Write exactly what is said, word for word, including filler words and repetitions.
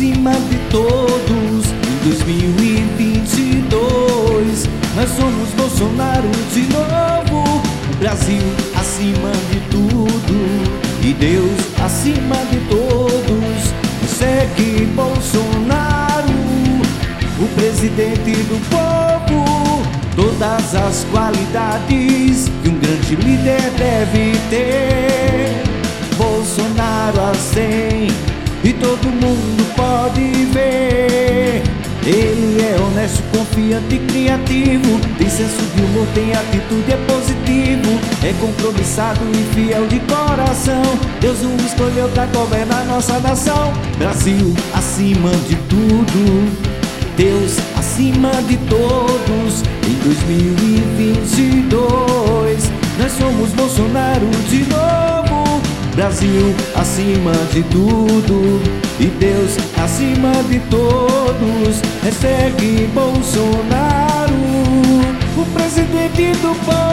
acima de todos. Em dois mil e vinte e dois nós somos Bolsonaro de novo. O Brasil acima de tudo e Deus acima de todos. Segue Bolsonaro, o presidente do povo. Todas as qualidades que um grande líder deve ter. Bolsonaro assim, e todo mundo pode ver. Ele é honesto, confiante e criativo. Tem senso de humor, tem atitude, é positivo. É compromissado e fiel de coração. Deus o escolheu pra governar nossa nação. Brasil acima de tudo, Deus acima de todos. Em dois mil e vinte e dois nós somos Bolsonaro de novo. Brasil acima de tudo e Deus acima de todos. Segue Bolsonaro, o presidente do povo.